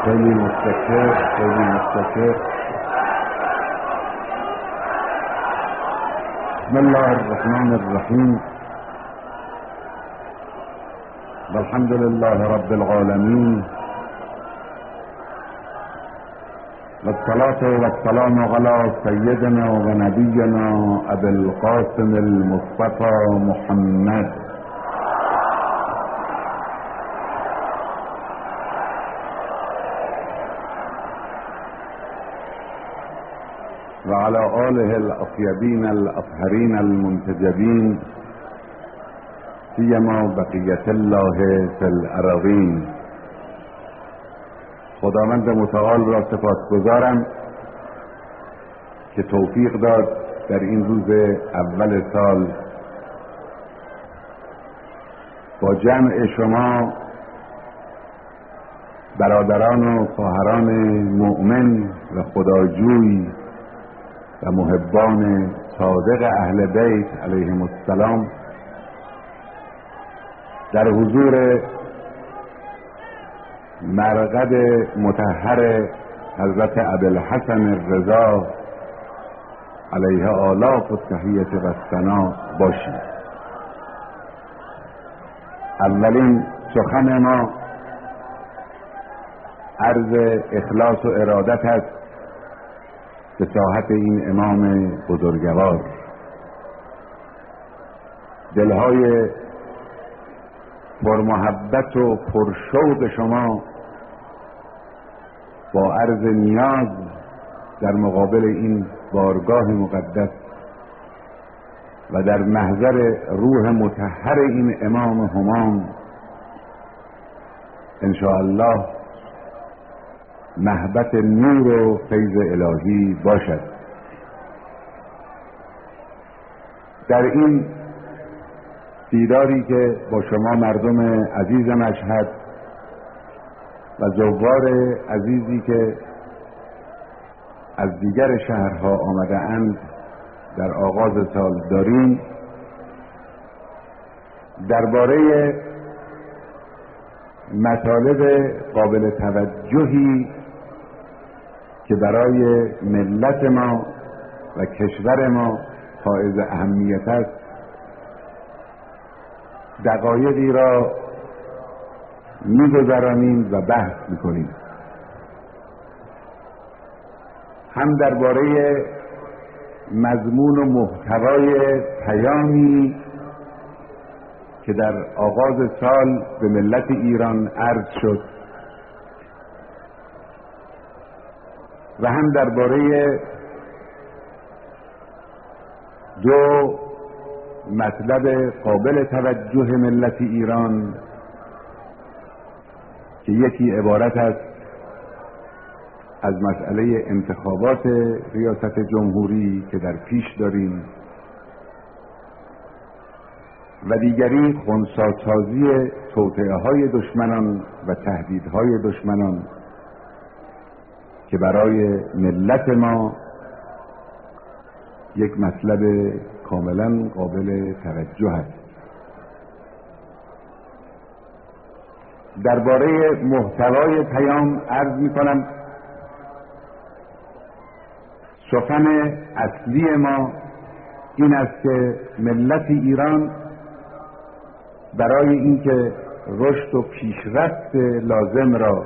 خیلی متشکر. بسم الله الرحمن الرحیم. والحمد لله رب العالمین والصلاة والسلام على سيدنا ونبينا ابي القاسم المصطفى محمد وعلى آله الأطيبين الأطهرين المنتجبين سيما بقية الله في الأراضين. خداوند متعال را سپاسگزارم که توفیق داد در این روز اول سال با جمع شما برادران و خواهران مؤمن و خداجوی و محبان صادق اهل بیت علیهم السلام در حضور مرقد مطهر حضرت ابوالحسن الرضا علیه آلاف التحیة و الثنا باشید. اولین سخن ما عرض اخلاص و ارادت است به ساحت این امام بزرگوار. دلهای پرمحبت و پرشوق شما با عرض نیاز در مقابل این بارگاه مقدس و در محضر روح مطهر این امام همام انشاءالله محبت نور و فیض الهی باشد. در این دیداری که با شما مردم عزیز مشهد و زوار عزیزی که از دیگر شهرها آمده اند در آغاز سال داریم، درباره مطالب قابل توجهی که برای ملت ما و کشور ما حائز اهمیت است دقایقی را می‌گذرانیم و بحث می‌کنیم. هم درباره مضمون و محتوای پیامی که در آغاز سال به ملت ایران عرض شد و هم درباره دو مطلب قابل توجه ملت ایران که یکی عبارت است از مسئله انتخابات ریاست جمهوری که در پیش داریم و دیگری خنثی‌سازی توطئه‌های دشمنان و تهدیدهای دشمنان که برای ملت ما یک مطلب کاملا قابل توجه است. درباره محتوای پیام عرض می‌کنم سخن اصلی ما این است که ملت ایران برای اینکه رشد و پیشرفت لازم را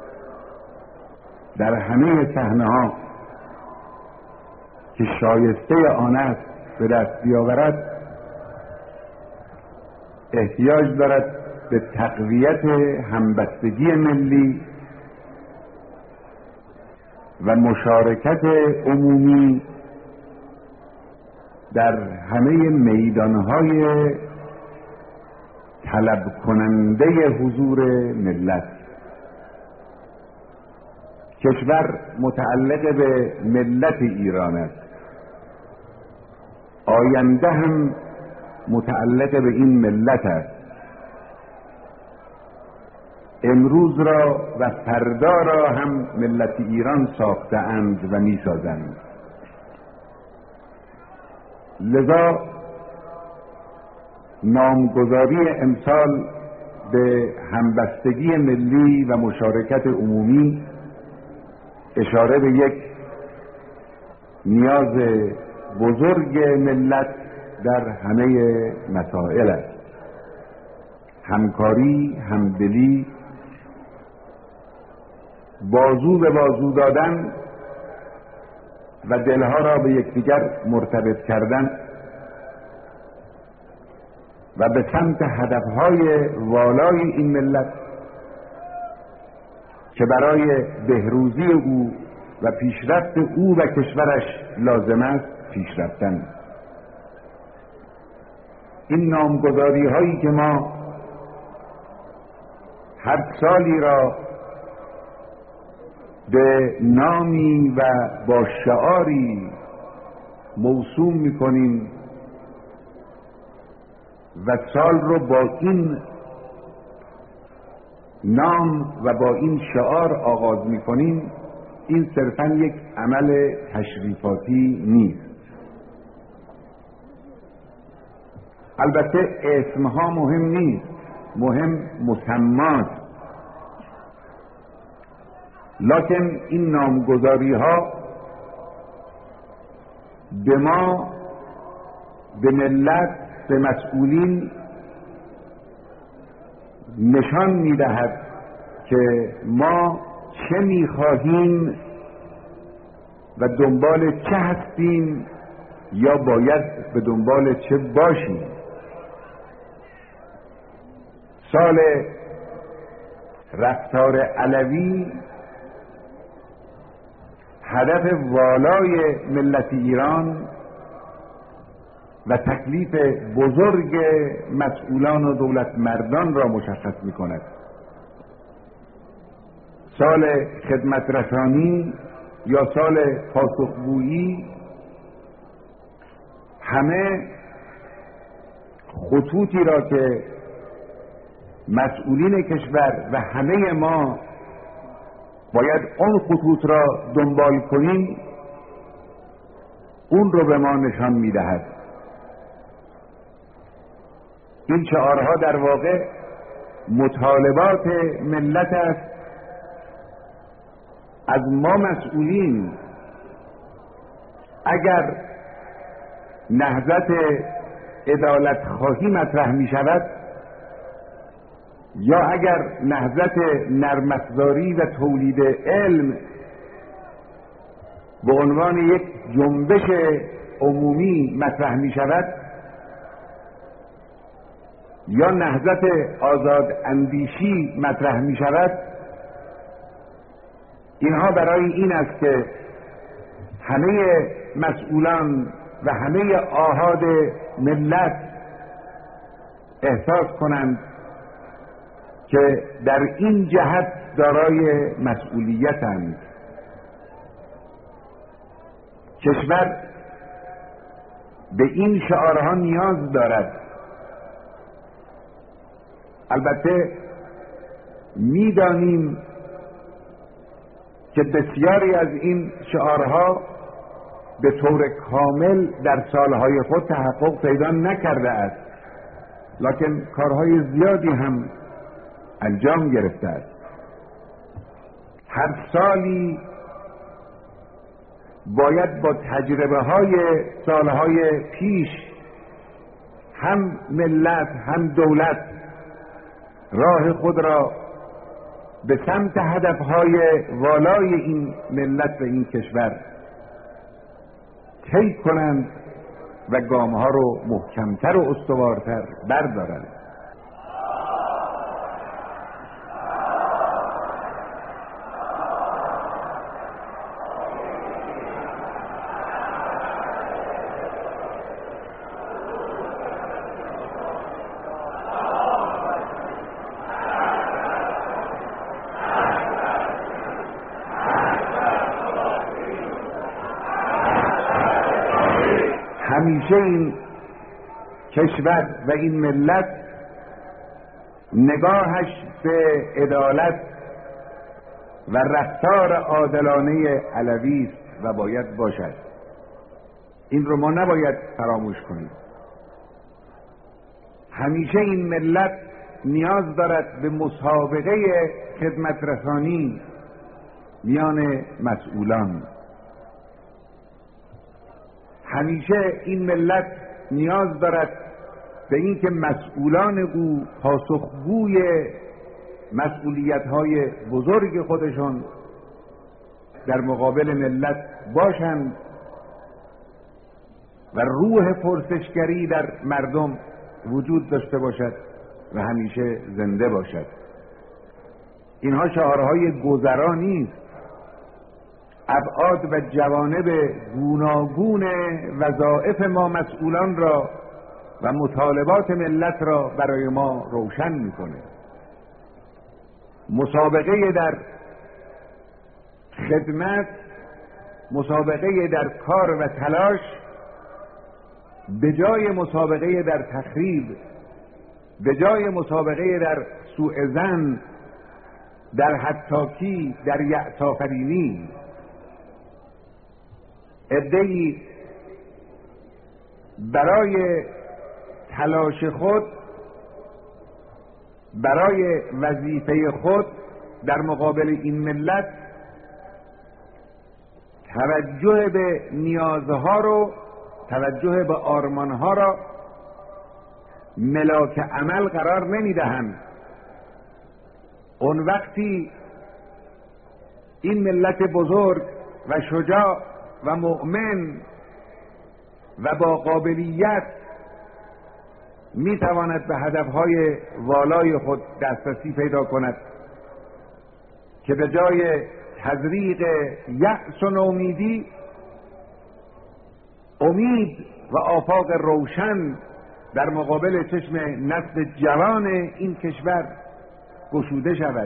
در همه صحنه‌ها که شایسته آن است به دست بیاورد احتیاج دارد به تقویت همبستگی ملی و مشارکت عمومی در همه میدانهای طلب کننده حضور ملت. کشور متعلق به ملت ایران است، آینده هم متعلق به این ملت است. امروز را و فردا را هم ملت ایران ساخته‌اند و می‌سازند. لذا نامگذاری امسال به همبستگی ملی و مشارکت عمومی اشاره به یک نیاز بزرگ ملت در همه مسائل است. همکاری، همدلی، بازو به بازو دادن و دلها را به یکدیگر مرتبط کردن و به سمت هدفهای والای این ملت که برای بهروزی او و پیشرفت او و کشورش لازم است پیش رفتن. این نامگذاری هایی که ما هر سالی را به نامی و با شعاری موسوم میکنیم و سال رو با این نام و با این شعار آغاز میکنیم، این صرفاً یک عمل تشریفاتی نیست. البته اسمها مهم نیست، مهم مسماست. لکن این نامگذاری ها به ما، به ملت، به مسئولین نشان میدهد که ما چه میخواهیم و دنبال چه هستیم یا باید به دنبال چه باشیم. سال رفتار علوی هدف والای ملت ایران و تکلیف بزرگ مسئولان و دولت مردان را مشخص می کند. سال خدمت رسانی یا سال پاسخگویی همه خطوطی را که مسئولین کشور و همه ما باید اون خطوط را دنبال کنیم، اون رو به ما نشان میدهد. این شعارها در واقع مطالبات ملت است از ما مسئولین. اگر نهضت عدالت خواهی مطرح می شود یا اگر نهضت نرم‌افزاری و تولید علم به عنوان یک جنبش عمومی مطرح می شود یا نهضت آزاد اندیشی مطرح می شود، اینها برای این است که همه مسئولان و همه آحاد ملت احساس کنند که در این جهت دارای مسئولیتند. کشور به این شعارها نیاز دارد. البته میدانیم که بسیاری از این شعارها به طور کامل در سالهای خود تحقق پیدا نکرده است، لکن کارهای زیادی هم انجام گرفته است. هر سالی باید با تجربه های سالهای پیش هم ملت هم دولت راه خود را به سمت هدفهای والای این ملت و این کشور طی کنند و گامها رو محکمتر و استوارتر بردارند. همیشه این کشور و این ملت نگاهش به عدالت و رفتار عادلانه علوی است و باید باشد. این رو ما نباید فراموش کنیم. همیشه این ملت نیاز دارد به مسابقه خدمت رسانی میان مسئولان. همیشه این ملت نیاز دارد به این که مسئولان او پاسخگوی مسئولیت‌های بزرگ خودشون در مقابل ملت باشند و روح پرسشگری در مردم وجود داشته باشد و همیشه زنده باشد. اینها شعارهای گذرا نیست. ابعاد و جوانب گوناگون وظایف ما مسئولان را و مطالبات ملت را برای ما روشن میکنه. مسابقه در خدمت، مسابقه در کار و تلاش به جای مسابقه در تخریب، به جای مسابقه در سوء ظن، در حطاکی، در یأس آفرینی، عده‌ای برای تلاش خود، برای وظیفه خود در مقابل این ملت توجه به نیازها رو، توجه به آرمانها را ملاک عمل قرار نمیدهند. اون وقتی این ملت بزرگ و شجاع و مؤمن و با قابلیت میتواند به هدفهای والای خود دسترسی پیدا کند که به جای تزریق یأس و نومیدی، امید و آفاق روشن در مقابل چشم نسل جوان این کشور گشوده شود.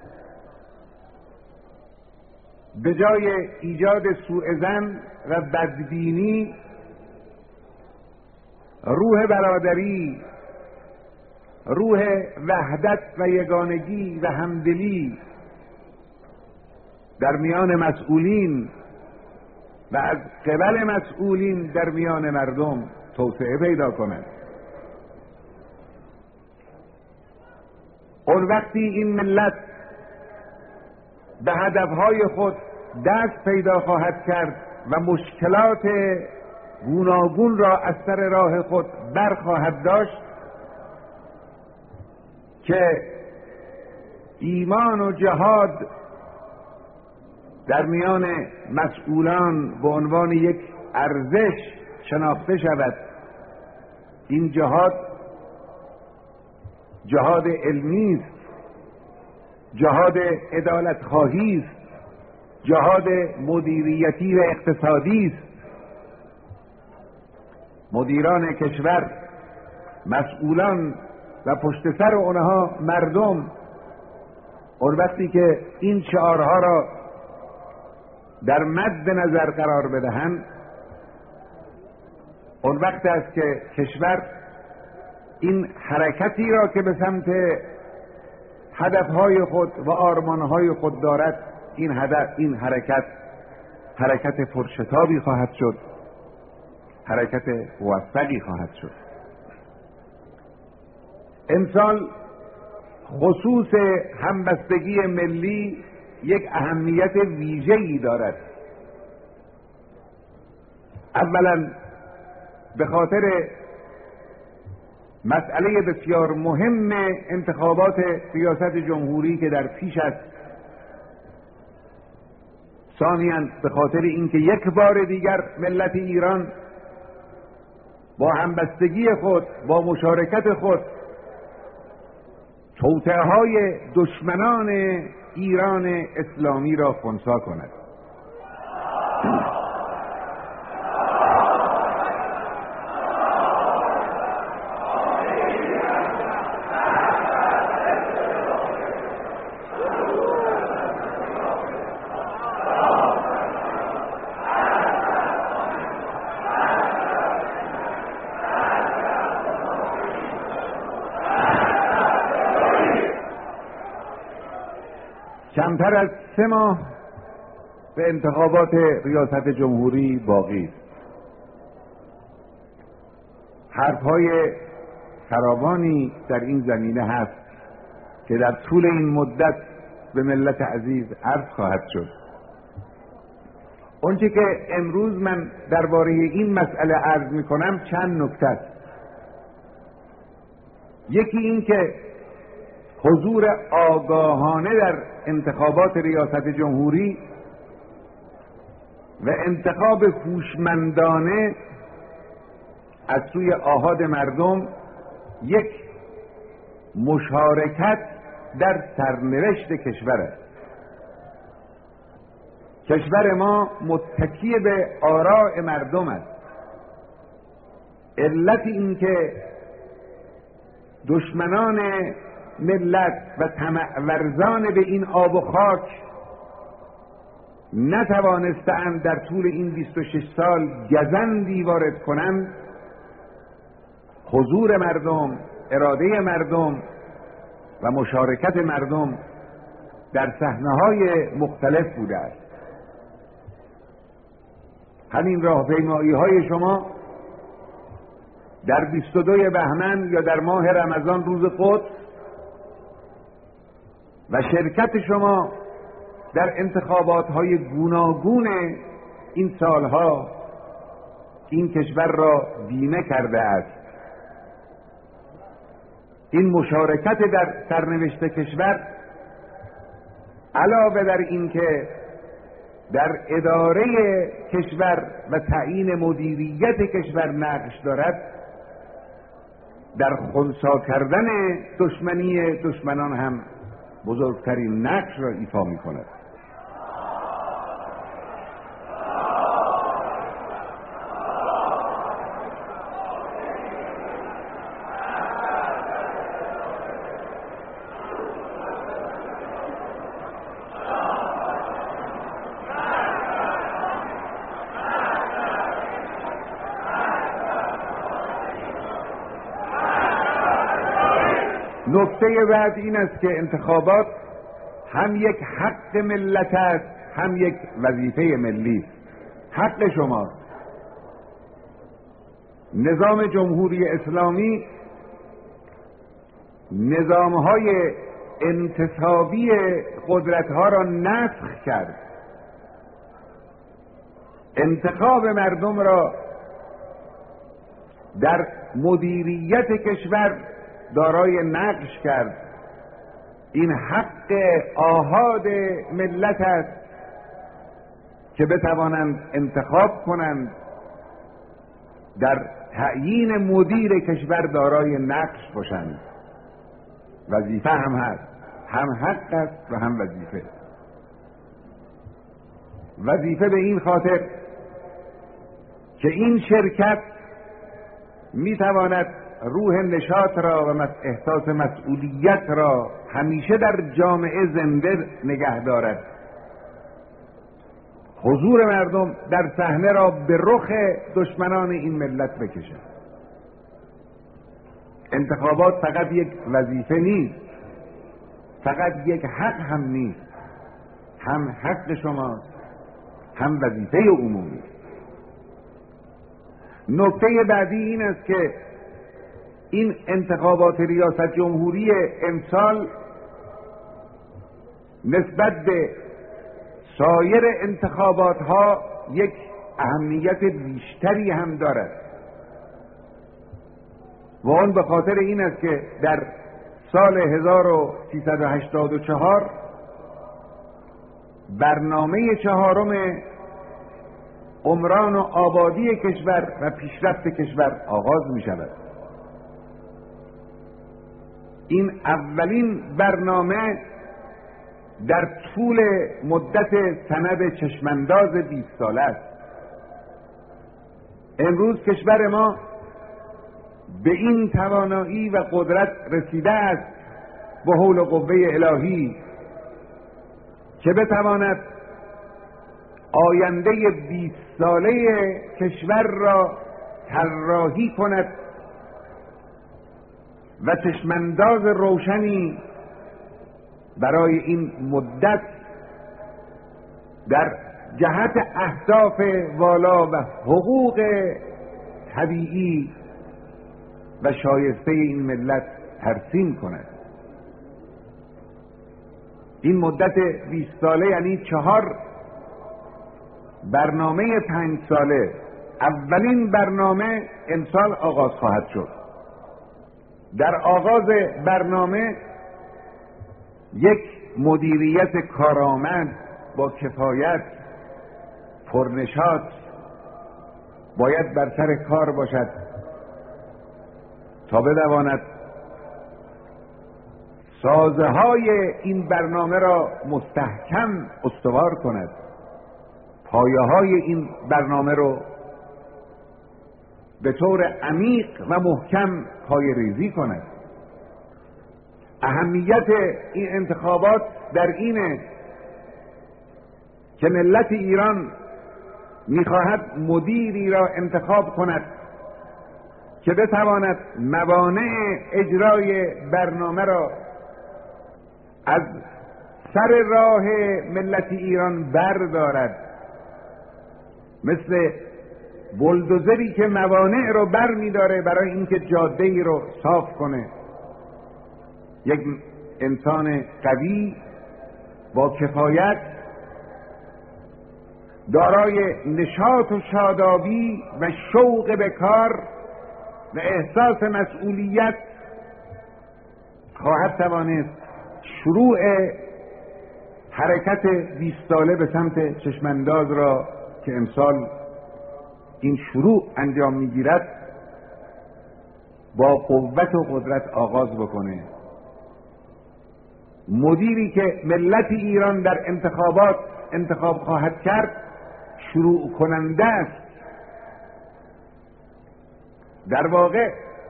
به جای ایجاد سوء ظن و بدبینی، روح برادری، روح وحدت و یگانگی و همدلی در میان مسئولین و از قبل مسئولین در میان مردم توسعه پیدا کند. اون وقتی این ملت به هدفهای خود دست پیدا خواهد کرد و مشکلات گوناگون را از سر راه خود برخواهد داشت که ایمان و جهاد در میان مسئولان به عنوان یک ارزش شناخته شود. این جهاد جهاد علمی است، جهاد عدالت خواهی است، جهاد مدیریتی و اقتصادی است. مدیران کشور، مسئولان و پشت سر آنها مردم، اون وقتی که این شعارها را در مد نظر قرار بدهند، اون وقت است که کشور این حرکتی را که به سمت هدفهای خود و آرمانهای خود دارد، این حرکت پرشتابی خواهد شد، حرکت موفقی خواهد شد. امسال خصوص همبستگی ملی یک اهمیت ویژه‌ای دارد. اولا به خاطر مسئله بسیار مهم انتخابات ریاست جمهوری که در پیش است. ثانیاً به خاطر اینکه یک بار دیگر ملت ایران با همبستگی خود، با مشارکت خود، توطئه‌های دشمنان ایران اسلامی را خنثی کند. کمتر از 3 ماه به انتخابات ریاست جمهوری باقی است. حرفهای فراوانی در این زمینه هست که در طول این مدت به ملت عزیز عرض خواهد شد. اونچه که امروز من درباره این مسئله عرض میکنم چند نکته است. یکی این که حضور آگاهانه در انتخابات ریاست جمهوری و انتخاب هوشمندانه از سوی آحاد مردم یک مشارکت در سرنوشت کشور است. کشور ما متکی به آراء مردم است. علت این که دشمنان ملت و طمع ورزان به این آب و خاک نتوانستند در طول این 26 سال گزندی وارد کنند، حضور مردم، اراده مردم و مشارکت مردم در صحنه‌های مختلف بوده است. همین راهپیمایی‌های شما در 22 بهمن یا در ماه رمضان روز قدس و شرکت شما در انتخابات‌های گوناگون این سالها این کشور را بیمه کرده است. این مشارکت در سرنوشت کشور علاوه بر این که در اداره کشور و تعیین مدیریت کشور نقش دارد، در خنثی کردن دشمنی دشمنان هم بزرگترین نقش را ایفا می کند. نکته بعد این است که انتخابات هم یک حق ملت است، هم یک وظیفه ملی است. حق شماست. نظام جمهوری اسلامی نظامهای انتصابی قدرتها را نسخ کرد. انتخاب مردم را در مدیریت کشور دارای نقش کرد. این حق آحاد ملت است که بتوانند انتخاب کنند، در تعیین مدیر کشور دارای نقش باشند. وظیفه هم هست، هم حق است و هم وظیفه. وظیفه به این خاطر که این شرکت میتواند روح نشاط را و احساس مسئولیت را همیشه در جامعه زنده نگه دارد. حضور مردم در صحنه را به رخ دشمنان این ملت بکشد. انتخابات فقط یک وظیفه نیست، فقط یک حق هم نیست، هم حق شماست، هم وظیفه عمومی. نکته بعدی این است که این انتخابات ریاست جمهوری امسال نسبت به سایر انتخابات ها یک اهمیت بیشتری هم دارد و آن به خاطر این است که در سال 1384 برنامه چهارم عمران و آبادی کشور و پیشرفت کشور آغاز می شود. این اولین برنامه در طول مدت سند چشمانداز 20 ساله است. امروز کشور ما به این توانایی و قدرت رسیده است به حول و قوه الهی که بتواند آینده 20 ساله کشور را طراحی کند و چشمانداز روشنی برای این مدت در جهت اهداف والا و حقوق طبیعی و شایسته این ملت ترسیم کند. این مدت 20 ساله یعنی 4 برنامه 5 ساله، اولین برنامه امسال آغاز خواهد شد. در آغاز برنامه یک مدیریت کارآمد با کفایت، پرنشاط باید بر سر کار باشد تا بتواند سازهای این برنامه را مستحکم استوار کند، پایه‌های این برنامه رو به طور عمیق و محکم پایه‌ریزی کند. اهمیت این انتخابات در اینه که ملت ایران می‌خواهد مدیری را انتخاب کند که بتواند موانع اجرای برنامه را از سر راه ملت ایران بردارد، مثل بلدوزری که موانع رو بر می‌داره برای اینکه جاده‌ای رو صاف کنه. یک انسان قوی با کفایت، دارای نشاط و شادابی و شوق به کار و احساس مسئولیت خواهد توانست شروع حرکت 20 ساله به سمت چشمانداز را که امسال این شروع انجام میگیرد با قوت و قدرت آغاز بکنه. مدیری که ملت ایران در انتخابات انتخاب خواهد کرد شروع کننده است، در واقع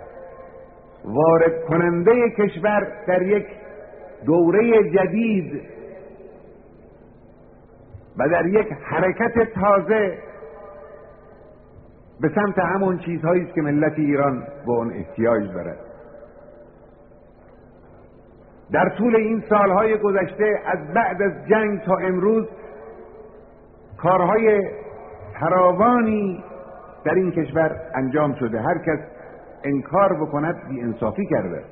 وارد کننده کشور در یک دوره جدید و در یک حرکت تازه به سمت همون چیزهایی است که ملت ایران به اون احتیاج دارد. در طول این سالهای گذشته از بعد از جنگ تا امروز کارهای فراوانی در این کشور انجام شده. هر کس انکار بکند بی‌انصافی کرده.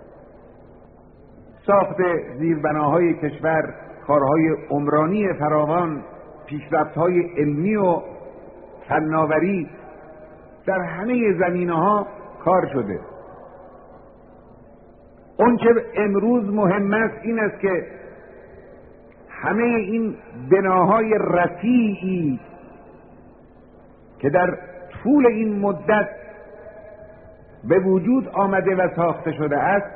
ساخت زیربناهای کشور، کارهای عمرانی فراوان، پیشرفت‌های علمی و فناوری در همه زمینه‌ها کار شده. اون چه امروز مهم است این است که همه این بناهای رفیعی که در طول این مدت به وجود آمده و ساخته شده است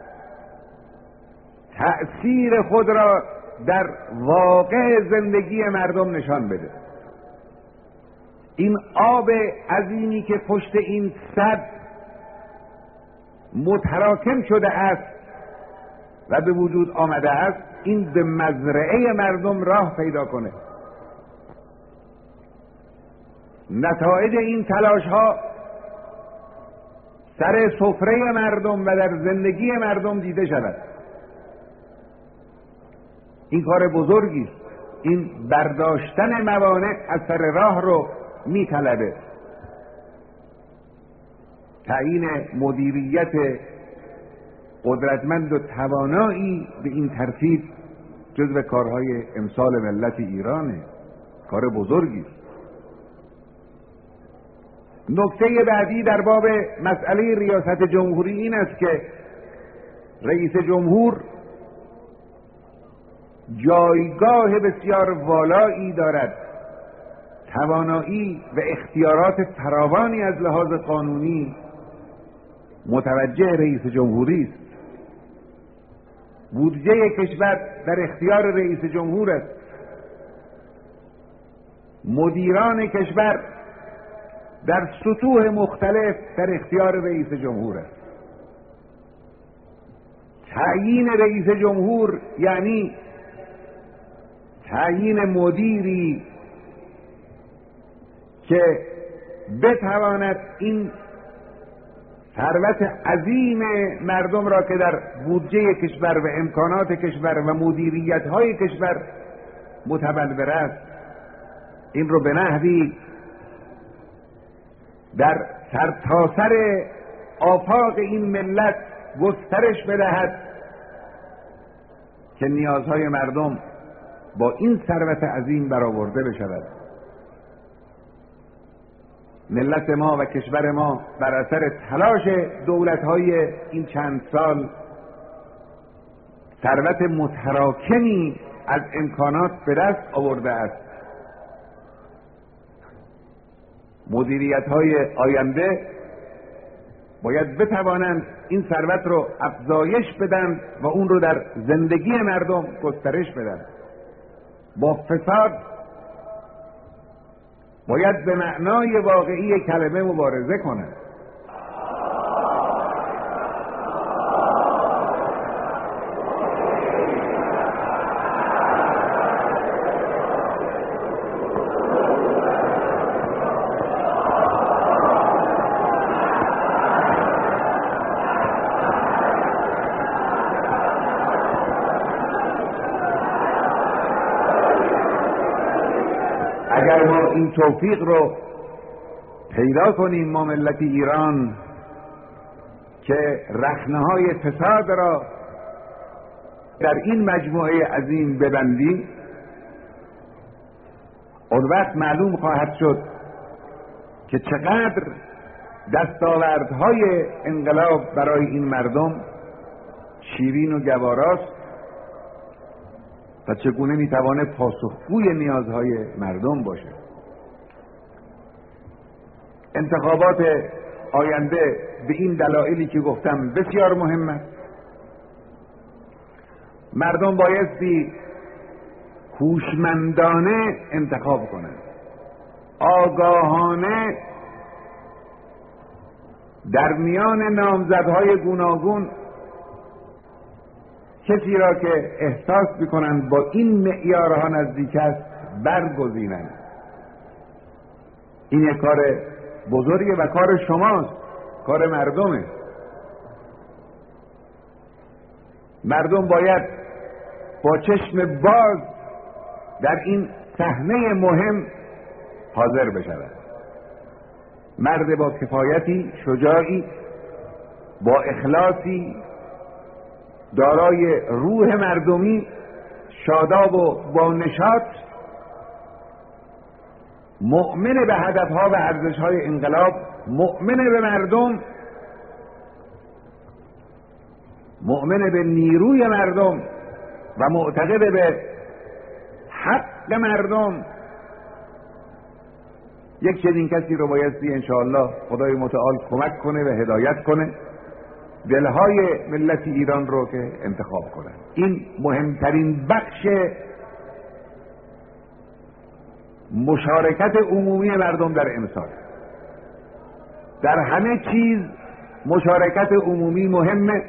تأثیر خود را در واقع زندگی مردم نشان بده. این آب عظیمی که پشت این سد متراکم شده است و به وجود آمده است، این به مزرعه مردم راه پیدا کنه. نتایج این تلاش ها سر سفره مردم و در زندگی مردم دیده شود. این کار بزرگی است. این برداشتن موانع از سر راه رو میطلبه. تعیین مدیریت قدرتمند و توانایی به این ترتیب جزو کارهای امسال ملت ایرانه. کار بزرگی است. نکته بعدی در باب مسئله ریاست جمهوری این است که رئیس جمهور جایگاه بسیار والایی دارد، توانایی و اختیارات فراوانی از لحاظ قانونی متوجه رئیس جمهوری است. بودجه کشور در اختیار رئیس جمهور است. مدیران کشور در سطوح مختلف در اختیار رئیس جمهور است. تعیین رئیس جمهور یعنی تعیین مدیری که بتواند این ثروت عظیم مردم را که در بودجه کشور و امکانات کشور و مدیریت‌های کشور متبلور است، این رو به نحوی در سرتاسر آفاق این ملت گسترش بدهد که نیازهای مردم با این ثروت عظیم برآورده بشود. ملت ما و کشور ما بر اثر تلاش دولت‌های این چند سال ثروت متراکمی از امکانات به دست آورده است. مدیریت‌های آینده باید بتوانند این ثروت رو افزایش بدن و اون رو در زندگی مردم گسترش بدن. با فساد باید به معنای واقعی کلمه مبارزه کنند. اگر ما این توفیق رو پیدا کنیم، ما ملت ایران، که رخنه‌های فساد را در این مجموعه عظیم ببندیم، اون وقت معلوم خواهد شد که چقدر دستاوردهای انقلاب برای این مردم شیرین و گواراست و چگونه میتوانه پاسخگوی نیازهای مردم باشه. انتخابات آینده به این دلایلی که گفتم بسیار مهم است. مردم بایستی هوشمندانه انتخاب کنند، آگاهانه در میان نامزدهای گوناگون کسی را که احساس میکنند با این معیارها نزدیک است برگزینند. این یک کار بزرگه و کار شماست، کار مردمه. مردم باید با چشم باز در این صحنه مهم حاضر بشود. مرد با کفایتی، شجاعی، با اخلاصی، دارای روح مردمی، شاداب و با نشاط، مؤمن به هدفها و ارزشهای انقلاب، مؤمن به مردم، مؤمن به نیروی مردم و معتقد به حق مردم. یک چنین کسی رو بایستی انشاءالله خدای متعال کمک کنه و هدایت کنه دلهای ملت ایران رو که انتخاب کنن. این مهمترین بخش مشارکت عمومی مردم در امسال. در همه چیز مشارکت عمومی مهمه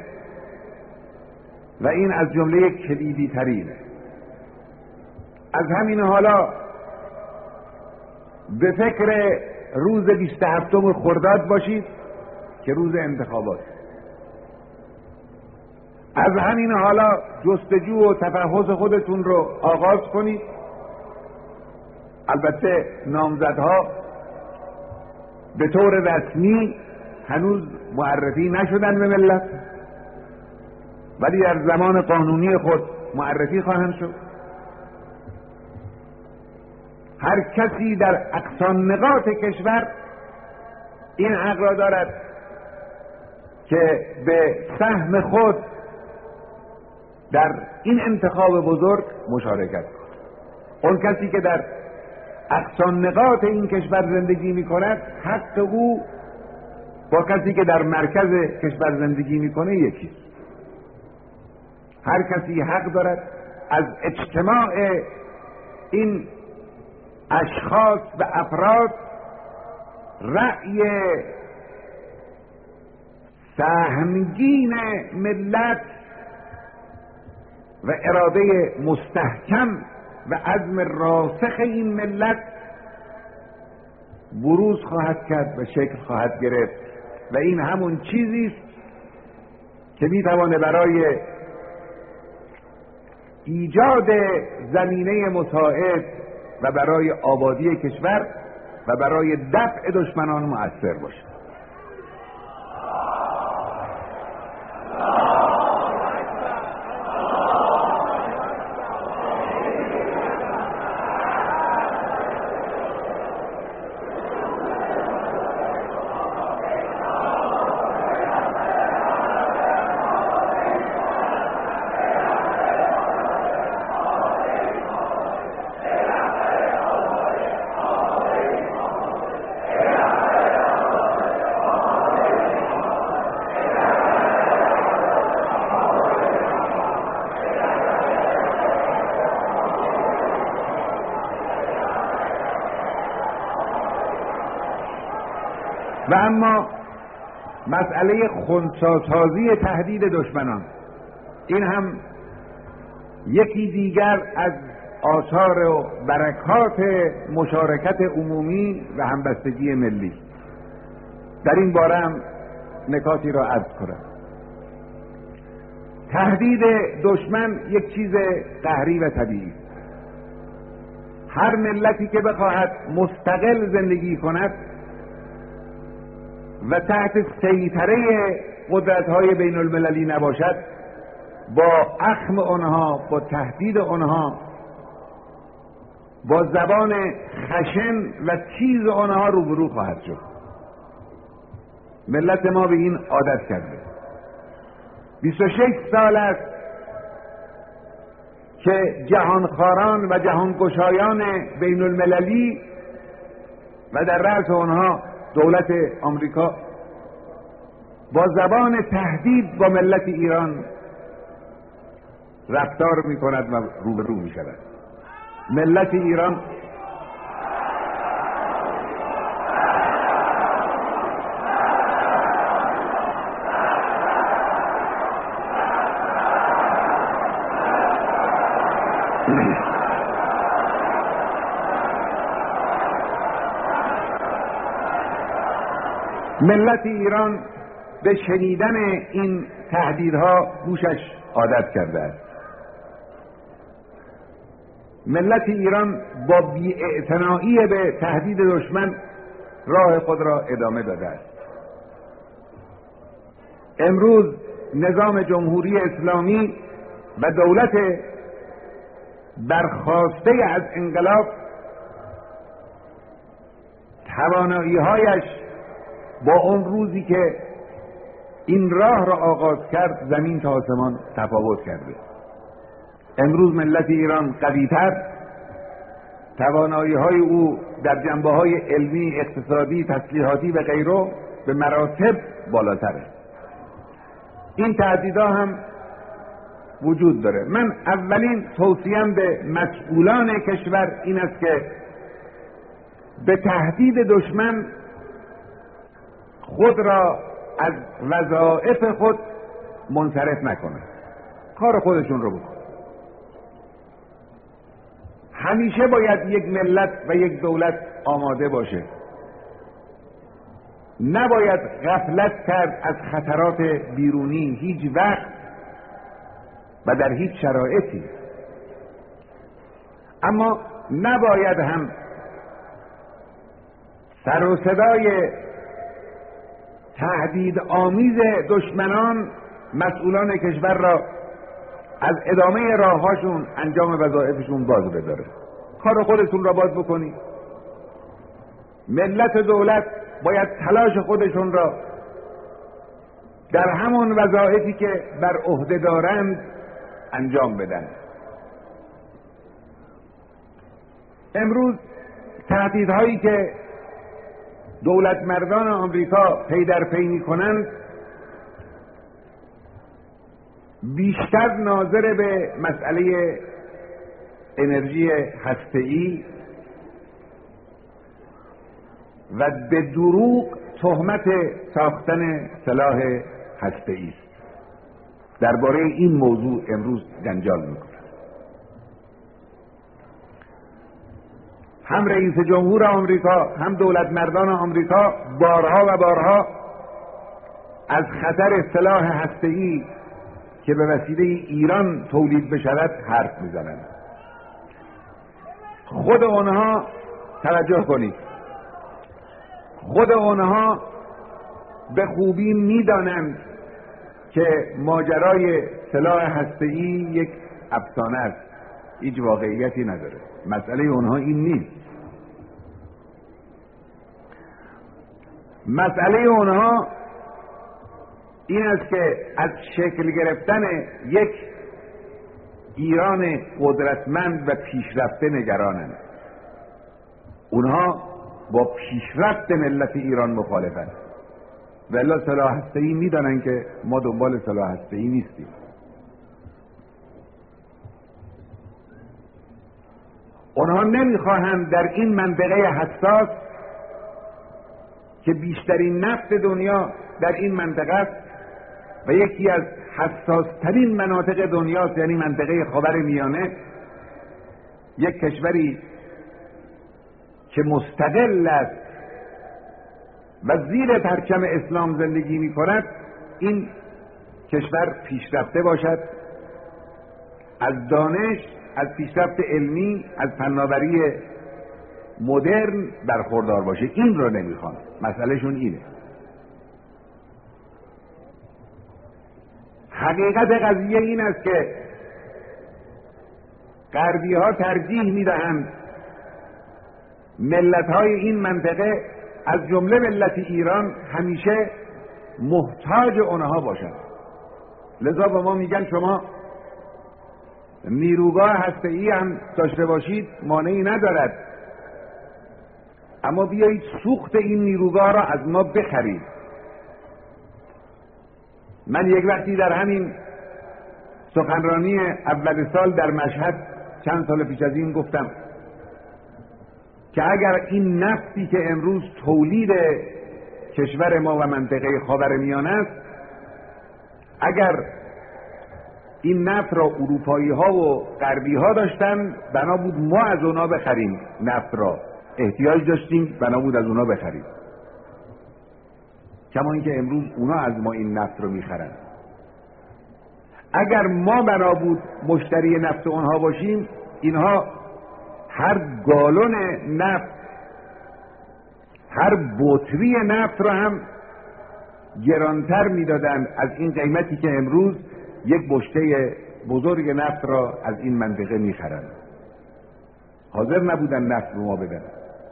و این از جمله کلیدی ترینه. از همین حالا به فکر روز 27 خرداد باشید که روز انتخابات. از همین حالا جستجو و تفحص خودتون رو آغاز کنید. البته نامزدها به طور رسمی هنوز معرفی نشدن به ملت، ولی در زمان قانونی خود معرفی خواهند شد. هر کسی در اقصان نقاط کشور این حق را دارد که به سهم خود در این انتخاب بزرگ مشارکت کند. اون کسی که در اقصان نقاط این کشور زندگی می کند، حق او با کسی که در مرکز کشور زندگی میکنه یکیست. هر کسی حق دارد از اجتماع این اشخاص و افراد رأی سهمگین ملت و اراده مستحکم و عزم راسخ این ملت بروز خواهد کرد و شکل خواهد گرفت و این همون چیزی است که میتوانه برای ایجاد زمینه مساعد و برای آبادی کشور و برای دفع دشمنان مؤثر باشه. و اما مسئله خنثی‌سازی تهدید دشمنان، این هم یکی دیگر از آثار و برکات مشارکت عمومی و همبستگی ملی. در این باره هم نکاتی را عرض کنم. تهدید دشمن یک چیز قهری و طبیعی است. هر ملتی که بخواهد مستقل زندگی کند و تحت سیطره قدرت‌های بین المللی نباشد، با اخم آنها، با تهدید آنها، با زبان خشن و تیز آنها روبرو خواهد شد. ملت ما به این عادت کرده. 26 سال است که جهانخواران و جهانگشایان بین المللی و در رأس آنها دولت آمریکا با زبان تهدید با ملت ایران رفتار می کند و روبرو می شود. ملت ایران ملت ایران به شنیدن این تهدیدها گوشش عادت کرده است. ملت ایران با بی‌اعتنایی به تهدید دشمن راه خود را ادامه داده است. امروز نظام جمهوری اسلامی و دولت برخاسته از انقلاب توانایی‌هایش با اون روزی که این راه را آغاز کرد زمین تا آسمان تفاوت کرده. امروز ملت ایران قوی‌تر، توانایی‌های او در جنبه‌های علمی، اقتصادی، تسلیحاتی و غیره به مراتب بالاتره. این تهدیدها هم وجود داره. من اولین توصیه‌ام به مسئولان کشور این است که به تهدید دشمن خود را از وظایف خود منصرف نکنند. کار خودشون رو بکنند. همیشه باید یک ملت و یک دولت آماده باشه. نباید غفلت کرد از خطرات بیرونی هیچ وقت و در هیچ شرایطی. اما نباید هم سر و صدای تهدید آمیز دشمنان مسئولان کشور را از ادامه راههاشون، انجام وظایفشون باز بداره. کار خودتون را باز بکنید. ملت و دولت باید تلاش خودشون را در همون وظایفی که بر عهده دارند انجام بدن. امروز تهدیدهایی که دولت مردان آمریکا پی در پی می‌کنند بیشتر ناظر به مسئله انرژی هسته‌ای و به دروغ تهمت ساختن سلاح هسته‌ای است. درباره این موضوع امروز جنجال می‌کنند. هم رئیس جمهور آمریکا هم دولت مردان آمریکا بارها و بارها از خطر سلاح هسته‌ای که به وسیله ایران تولید بشود حرف میزنند. خود آنها توجه کنید، خود آنها به خوبی میدانند که ماجرای سلاح هسته‌ای یک افسانه است، هیچ واقعیتی نداره. مسئله اونها این نیست. مسئله اونها این است که از شکل گرفتن یک ایران قدرتمند و پیشرفته نگرانند. اونها با پیشرفت ملت ایران مخالفند. ولی سلاح هسته‌ای میدانن که ما دنبال سلاح هسته‌ای نیستیم. اونها نمیخواهند در این منطقه حساس که بیشترین نفت دنیا در این منطقه است و یکی از حساس‌ترین مناطق دنیاست، یعنی منطقه خاورمیانه، یک کشوری که مستقل است و زیر پرچم اسلام زندگی می کند، این کشور پیشرفته باشد، از دانش، از پیشرفت علمی، از فناوری مدرن برخوردار باشه. این رو نمیخوان، مسئلهشون اینه. حقیقت قضیه این است که غربی ها ترجیح میدهند ملت های این منطقه از جمله ملت ایران همیشه محتاج اونها باشند. لذا به ما میگن شما نیروگاه هسته‌ای هم داشته باشید مانعی ندارد، اما بیایید سوخت این نیروگاه را از ما بخرید. من یک وقتی در همین سخنرانی اول سال در مشهد چند سال پیش از این گفتم که اگر این نفتی که امروز تولید کشور ما و منطقه خاورمیانه است، اگر این نفت را اروپایی ها و غربی ها داشتن، بنا بود ما از اونا بخریم. نفت را احتیاج داشتیم، بنا بود از اونا بخریم، کما اینکه امروز اونا از ما این نفت رو میخرن. اگر ما بنا بود مشتری نفت اونها باشیم، اینها هر گالون نفت، هر بطری نفت رو هم گرانتر میدادن از این قیمتی که امروز یک بشته بزرگ نفت را از این منطقه میخرن. حاضر نبودن نفت رو ما بدن.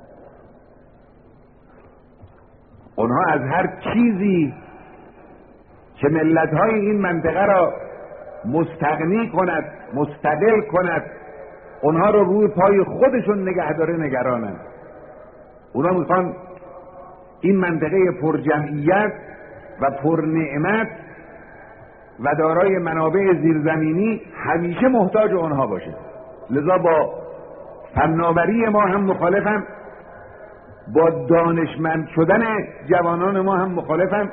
اونها از هر چیزی که ملت‌های این منطقه را مستغنی کند، مستقل کند، اونها رو روی پای خودشون نگه داره نگرانند. اونا میخوان این منطقه پر جمعیت و پر نعمت و دارای منابع زیرزمینی همیشه محتاج اونها باشه. لذا با فناوری ما هم مخالفم، با دانشمند شدن جوانان ما هم مخالفم،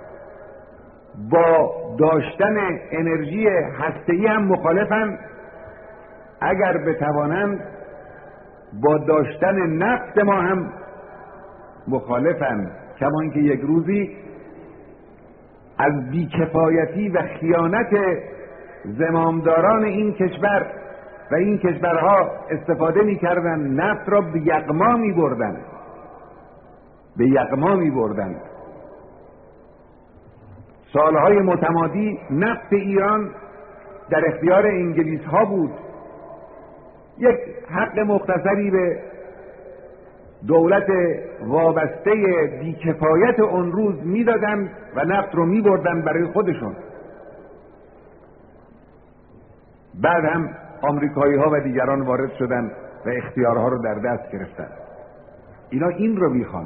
با داشتن انرژی هسته‌ای هم مخالفم. اگر بتوانند با داشتن نفت ما هم مخالفم، کما اینکه یک روزی از بیکفایتی و خیانت زمامداران این کشور و این کشورها استفاده می‌کردن، نفت را به یغما می‌بردن، به یغما می‌بردن. سالهای متمادی نفت ایران در اختیار انگلیس ها بود. یک حق مختصری به دولت وابسته بیکفایت اون روز میدادن و نفت رو میبردن برای خودشون. بعد هم آمریکایی ها و دیگران وارد شدن و اختیارها رو در دست گرفتن. اینا این رو میخوان.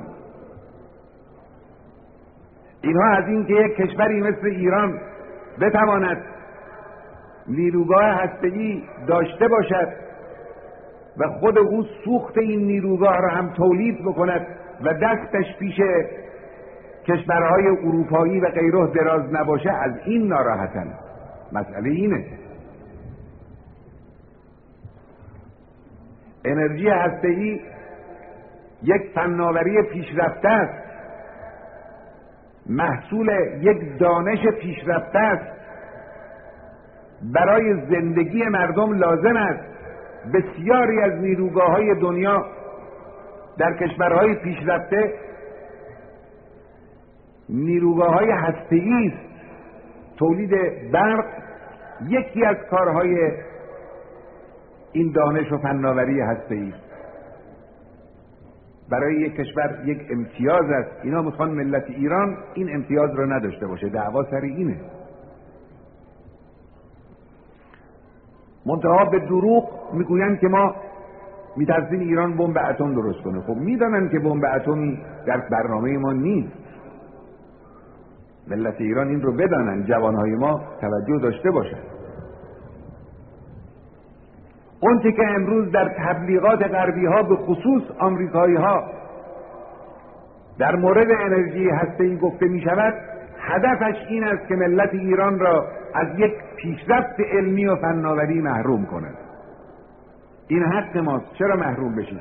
اینها از این که یک کشوری مثل ایران بتواند نیروگاه هسته‌ای داشته باشد و خود او سوخت این نیروگاه را هم تولید بکند و دستش پیش کشورهای اروپایی و غیره دراز نباشه، از این ناراحتن. مسئله اینه. انرژی هسته‌ای یک فناوری پیشرفته است، محصول یک دانش پیشرفته است. برای زندگی مردم لازم است. بسیاری از نیروگاه‌های دنیا در کشورهای پیشرفته نیروگاه‌های هسته‌ای است. تولید برق یکی از کارهای این دانش و فناوری هسته‌ای است. برای یک کشور یک امتیاز است. اینا میخوان ملت ایران این امتیاز رو نداشته باشه. دعوا سر اینه. منتها به دروغ میگویند که ما میترسیم ایران بمب اتم درست کنه. خب میدانن که بمب اتمی در برنامه ما نیست. ملت ایران این رو بدانن، جوانهای ما توجه داشته باشن. اون که امروز در تبلیغات غربی ها به خصوص آمریکایی ها در مورد انرژی هسته‌ای گفته می شود هدفش این است که ملت ایران را از یک پیشرفت علمی و فناوری محروم کند. این حق ماست، چرا محروم بشیم؟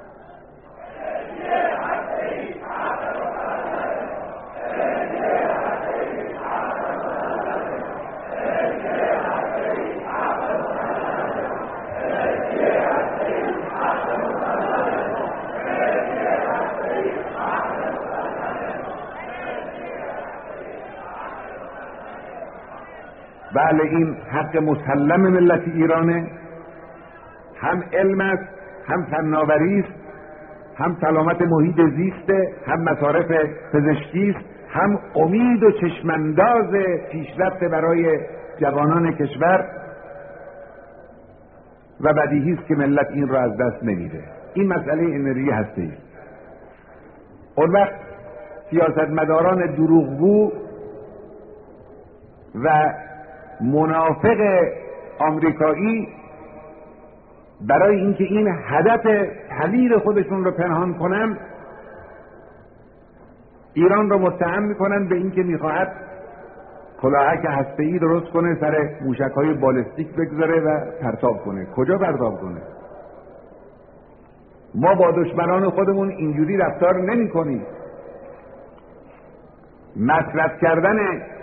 بله، این حق مسلم ملت ایرانه، هم علم است، هم فناوری است، هم سلامت محیط زیسته، هم مصارف پزشکی است، هم امید و چشمانداز پیشرفت برای جوانان کشور و بدیهی است که ملت این را از دست نمیده. این مسئله انرژی هسته‌ای. اون وقت سیاستمداران دروغگو و منافق آمریکایی برای اینکه این هدف طویل خودشون رو پنهان کنن، ایران رو متهم میکنن به اینکه میخواهد کلاهک هسته‌ای درست کنه، سر موشک‌های بالستیک بگذاره و پرتاب کنه. کجا پرتاب کنه؟ ما با دشمنان خودمون اینجوری رفتار نمی‌کنیم. مصرف کردن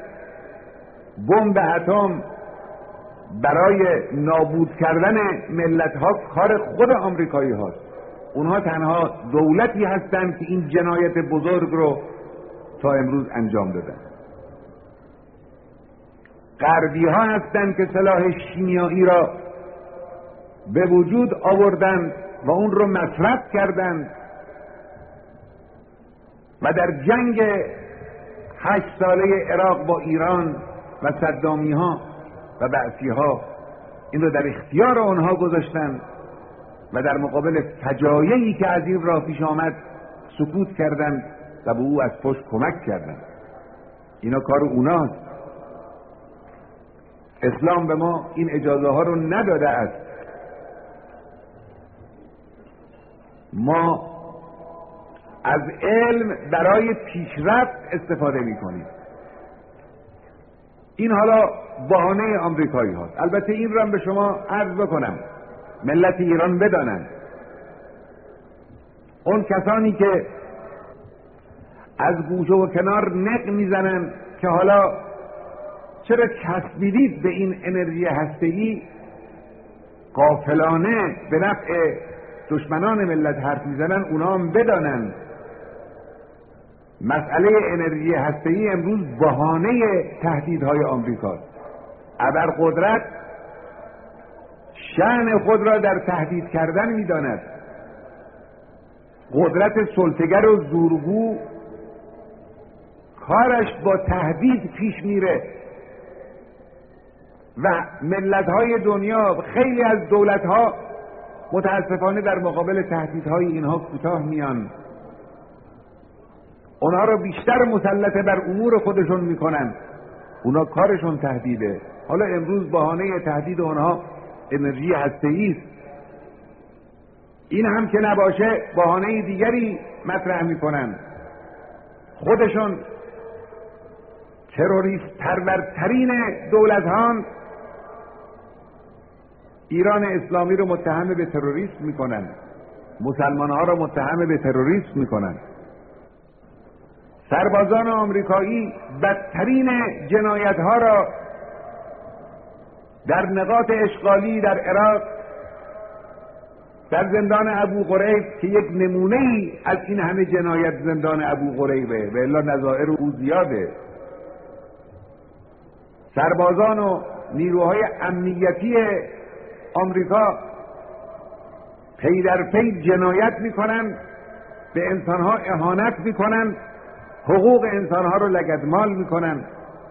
بمب اتم برای نابود کردن ملت‌ها کار خود آمریکایی هاست. اونها تنها دولتی هستند که این جنایت بزرگ رو تا امروز انجام دادن. غربی ها هستند که سلاح شیمیایی را به وجود آوردند و اون رو مصرف کردند و در جنگ 8 ساله عراق با ایران و صدامی ها و بعثی ها این رو در اختیار آنها گذاشتند و در مقابل فجایعی که از این راه پیش آمد سکوت کردند و به او از پشت کمک کردند. اینا کار اوناست. اسلام به ما این اجازه ها رو نداده است. ما از علم برای پیشرفت استفاده می‌کنیم. این حالا بهانه آمریکایی هاست. البته این رو هم به شما عرض بکنم، ملت ایران بدانند اون کسانی که از گوشه و کنار نق میزنن که حالا چرا چسبیدید به این انرژی هسته‌ای، غافلانه به نفع دشمنان ملت حرف میزنن، اونا هم بدانن مسئله انرژی هسته‌ای امروز بهانه تهدیدهای آمریکاست. ابرقدرت شأن خود را در تهدید کردن میداند. قدرت سلطه‌گر و زورگو کارش با تهدید پیش میره و ملت‌های دنیا، خیلی از دولت‌ها متاسفانه در مقابل تهدیدهای اینها کوتاه میان، اونها رو بیشتر مسلط بر امور خودشون میکنن. اونا کارشون تهدیده. حالا امروز بهانه تهدید اونها انرژی هسته‌ای است. این هم که نباشه بهانه دیگری مطرح میکنن. خودشون تروریست پرورترین دولت‌ها ایران اسلامی رو متهم به تروریسم میکنن، مسلمان‌ها رو متهم به تروریسم میکنن. سربازان آمریکایی بدترین جنایت‌ها را در نقاط اشغالی در عراق، در زندان ابو غریب که یک نمونه‌ای از این همه جنایت زندان ابو غریبه و الا نظائر او زیاده، سربازان و نیروهای امنیتی آمریکا پی در پی جنایت میکنن، به انسانها اهانت میکنن، حقوق انسانها رو لگدمال میکنن،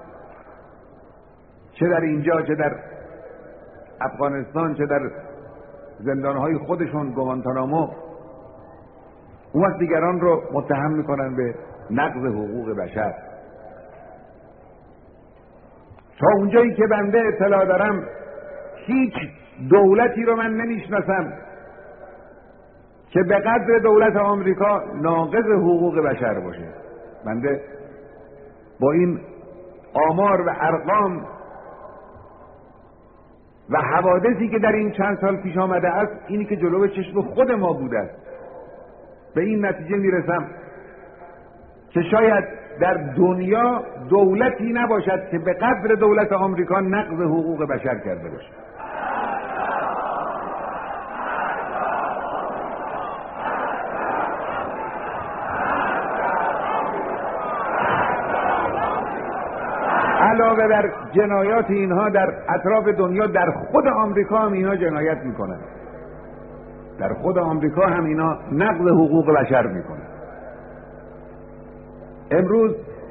چه در اینجا چه در افغانستان چه در زندانهای خودشون گوانتانامو. اون وقت دیگران رو متهم میکنن به نقض حقوق بشر. تا اونجایی که بنده اطلاع دارم هیچ دولتی رو من نمیشناسم که به قدر دولت آمریکا ناقض حقوق بشر باشه. بنده با این آمار و ارقام و حوادثی که در این چند سال پیش آمده است، اینی که جلو چشم خود ما بوده است، به این نتیجه میرسم که شاید در دنیا دولتی نباشد که به قدر دولت آمریکا نقض حقوق بشر کرده باشه. علاوه بر جنایات اینها در اطراف دنیا، در خود آمریکا هم اینا جنایت میکنن، در خود آمریکا هم اینا نقض حقوق بشر میکنن. امروز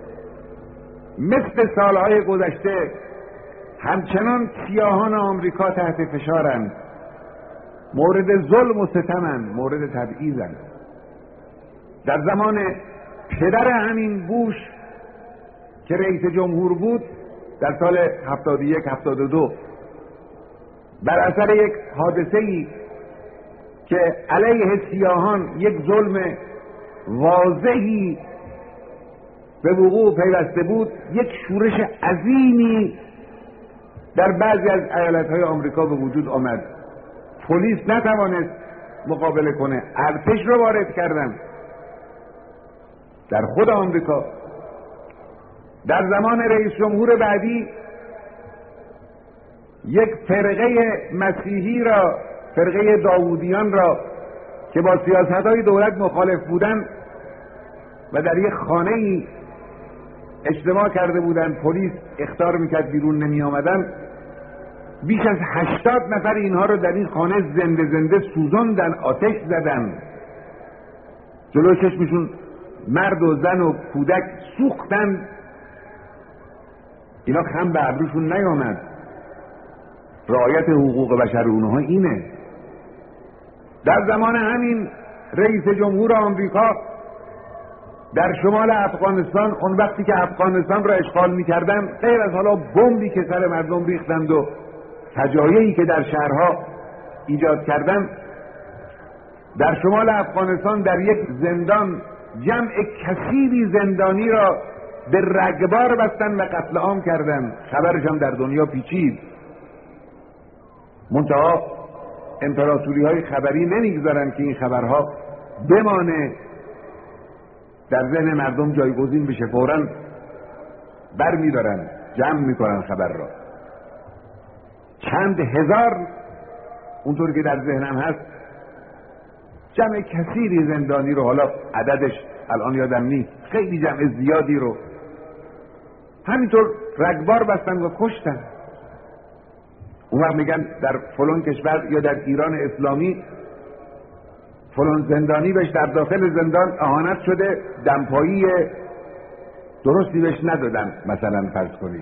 مثل سالهای گذشته همچنان سیاهان آمریکا تحت فشارند، مورد ظلم و ستمند، مورد تبعیضند. در زمان پدر همین بوش که رئیس جمهور بود در سال 71-72 بر اثر یک حادثه‌ای که علیه سیاهان یک ظلم واضحی به وقوع پیوسته بود، یک شورش عظیمی در بعضی از ایالت‌های آمریکا به وجود آمد. پلیس نتوانست مقابله کنه، ارتش رو وارد کردن. در خود آمریکا در زمان رئیس جمهور بعدی یک فرقه مسیحی را، فرقه داوودیان را که با سیاست‌های دولت مخالف بودند و در یک خانه‌ای اجتماع کرده بودند، پلیس اخطار میکرد بیرون نمی آمدن. بیش از 80 نفر اینها رو در این خانه زنده زنده سوزاندن، آتش زدن، جلو چشمشون مرد و زن و کودک سوختن. اینا خم به ابروشون نیامد. رعایت حقوق بشر اونها اینه. در زمان همین رئیس جمهور آمریکا در شمال افغانستان، اون وقتی که افغانستان را اشغال میکردن، غیر از حالا بمبی که سر مردم ریختند و فجایعی که در شهرها ایجاد کردند، در شمال افغانستان در یک زندان جمع کثیری زندانی را به رگبار بستن و قتل عام کردن. خبرش هم در دنیا پیچید. منتها امپراتوری های خبری نمیگذارن که این خبرها بمانه، در ذهن مردم جایگزین بشه. فوراً بر میدارن، جمع میکنن خبر را. چند هزار، اونطور که در ذهنم هست، جمع کثیری زندانی رو، حالا عددش الان یادم نیست، خیلی جمع زیادی رو همینطور رگبار بستن و کشتن. اون وقت میگن در فلان کشور یا در ایران اسلامی فلان زندانی بهش در داخل زندان اهانت شده، دمپایی درستی بهش ندادن، مثلا فرض کنید.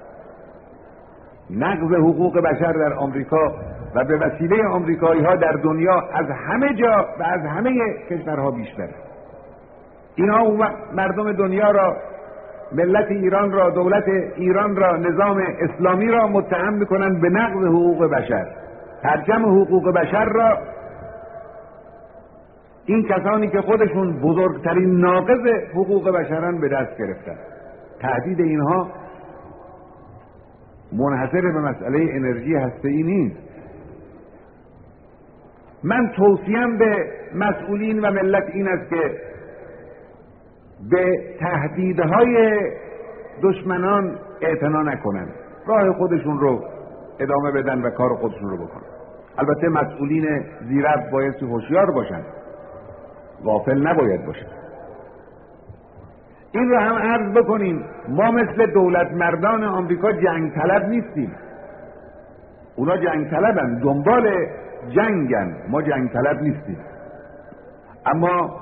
نقض حقوق بشر در آمریکا و به وسیله آمریکایی ها در دنیا از همه جا و از همه کشورها بیشتره. اینها اون وقت مردم دنیا را، ملت ایران را، دولت ایران را، نظام اسلامی را متهم میکنن به نقض حقوق بشر. ترجمه حقوق بشر را این کسانی که خودشون بزرگترین ناقض حقوق بشرن به دست گرفتن. تهدید اینها منحصر به مسئله انرژی هسته‌ای نیست. من توصیم به مسئولین و ملت این است که به تهدیدهای دشمنان اعتنا نکنن، راه خودشون رو ادامه بدن و کار خودشون رو بکنن. البته مسئولین زیرک بایستی هوشیار باشن، غافل نباید باشن. این رو هم عرض بکنیم، ما مثل دولت مردان آمریکا جنگ طلب نیستیم. اونا جنگ طلبن، دنبال جنگن، ما جنگ طلب نیستیم. اما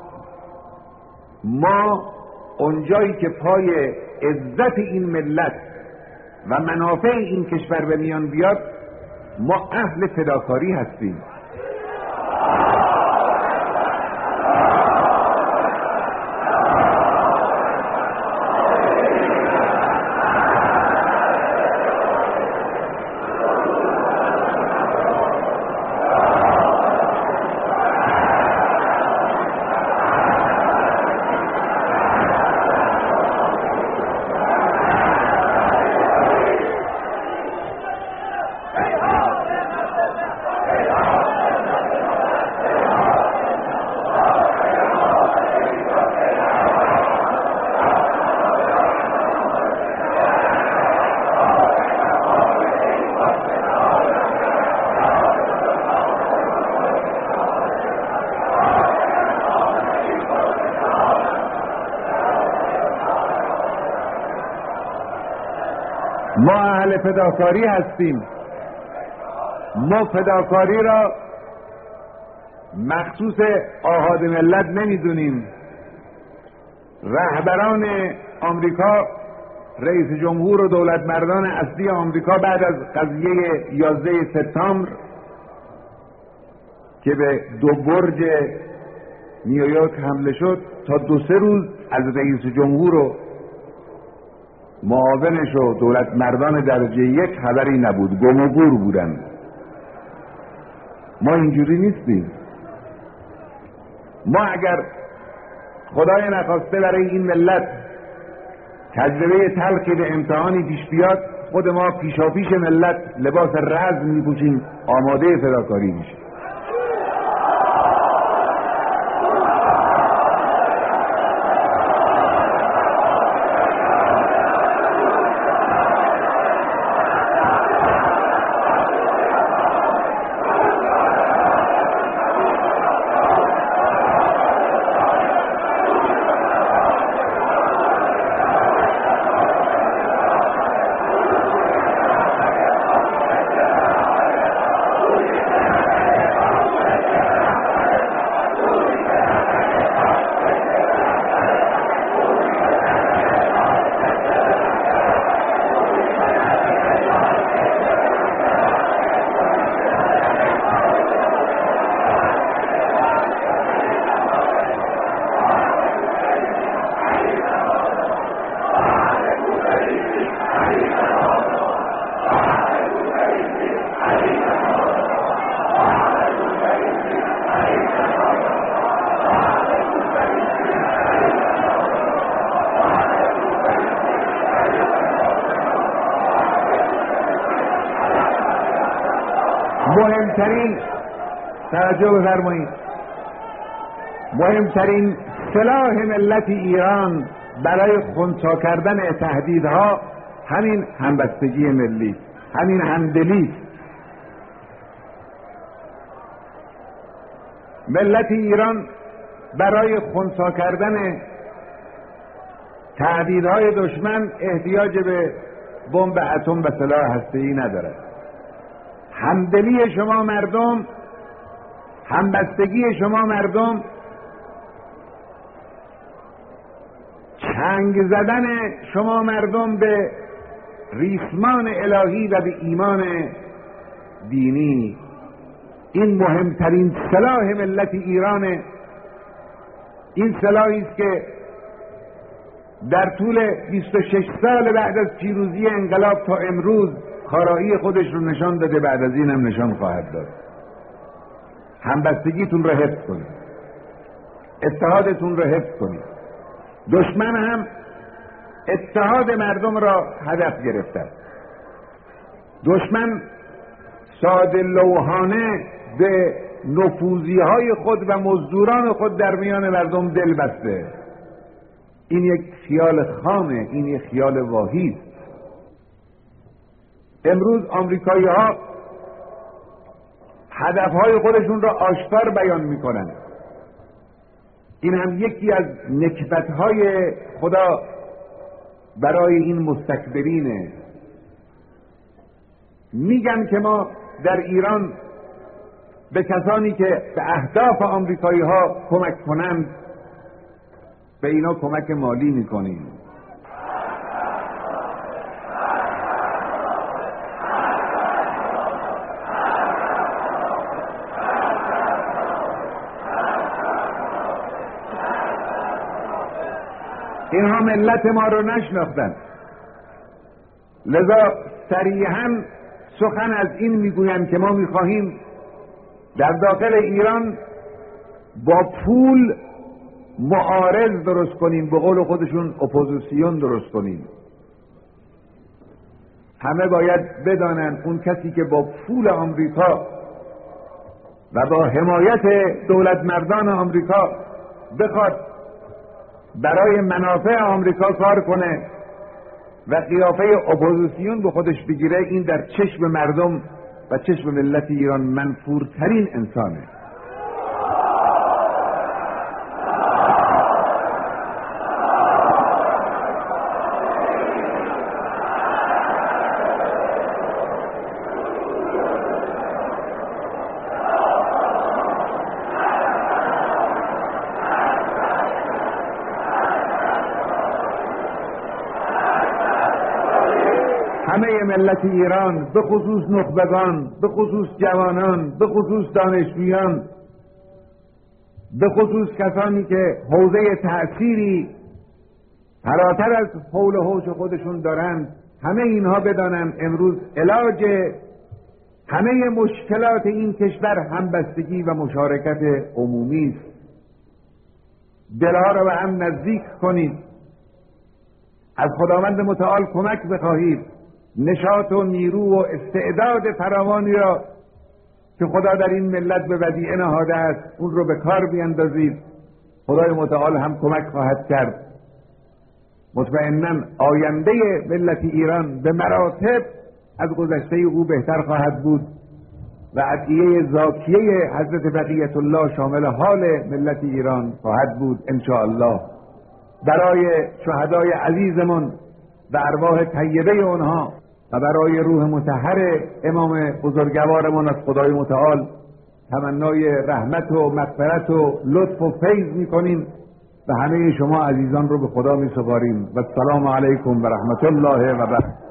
ما اونجایی که پای عزت این ملت و منافع این کشور به میان بیاد، ما اهل فداکاری هستیم. ما اهل فداکاری هستیم. ما فداکاری را مخصوص آحاد ملت نمیدونیم. رهبران آمریکا، رئیس جمهور و دولت مردان اصلی آمریکا بعد از قضیه 11 سپتامبر که به 2 برج نیویورک حمله شد، تا 2-3 روز از رئیس جمهور و معاونش و دولت مردان درجه 1 خبری نبود، گم و گور بودن. ما اینجوری نیستیم. ما اگر خدای نخواسته برای این ملت تجربه تلخی به امتحانی پیش بیاد، خود ما پیشاپیش ملت لباس رزم میپوشیم، آماده فداکاری میشیم. مهمترین سلاح ملت ایران برای خنثی کردن تهدیدها همین همبستگی ملی، همین همدلی. ملت ایران برای خنثی کردن تهدیدهای دشمن احتیاج به بمب اتم و سلاح هسته‌ای ندارد. همدلی شما مردم، همبستگی شما مردم، چنگ زدن شما مردم به ریسمان الهی و به ایمان دینی، این مهمترین سلاح ملت ایرانه. این سلاحی است که در طول 26 سال بعد از پیروزی انقلاب تا امروز کارایی خودش رو نشان داده، بعد از این هم نشان خواهد داد. همبستگیتون رو حفظ کنید، اتحادتون رو حفظ کنید. دشمن هم اتحاد مردم را هدف گرفته است. دشمن ساده لوحانه به نفوذی‌های خود و مزدوران خود در میان مردم دل بسته. این یک خیال خامه، این یک خیال واهی است. امروز آمریکایی‌ها هدفهای خودشون را آشکار بیان میکنن. این هم یکی از نکبتهای خدا برای این مستکبرینه. میگن که ما در ایران به کسانی که به اهداف آمریکایی‌ها کمک کنند به اینا کمک مالی میکنیم. اینها ملت ما رو نشناختن، لذا صریحاً سخن از این میگویند که ما میخواهیم در داخل ایران با پول معارض درست کنیم، به قول خودشون اپوزیسیون درست کنیم. همه باید بدانن اون کسی که با پول آمریکا و با حمایت دولت مردان آمریکا بخواد برای منافع آمریکا کار کنه و قیافه اپوزیسیون به خودش بگیره، این در چشم مردم و چشم ملت ایران منفورترین انسانه. همه ملت ایران، به خصوص نخبگان، به خصوص جوانان، به خصوص دانشجویان، به خصوص کسانی که حوزه تأثیری فراتر از حول و حوش خودشون دارند، همه اینها بدانند امروز علاج همه مشکلات این کشور همبستگی و مشارکت عمومی است. دلها را به هم نزدیک کنید، از خداوند متعال کمک بخواهید، نشاط و نیرو و استعداد فراوانی را که خدا در این ملت به ودیعه نهاده است اون رو به کار بیندازید. خدای متعال هم کمک خواهد کرد. مطمئناً آینده ملت ایران به مراتب از گذشته او بهتر خواهد بود و ادعیه زاکیه حضرت بقیت الله شامل حال ملت ایران خواهد بود ان شاء الله. برای شهدای عزیزمون و ارواح طیبه اونها و برای روح مطهر امام بزرگوارمون از خدای متعال تمنای رحمت و مغفرت و لطف و فیض میکنیم و همه شما عزیزان رو به خدا میسپاریم و السلام علیکم و رحمت الله و برکاته.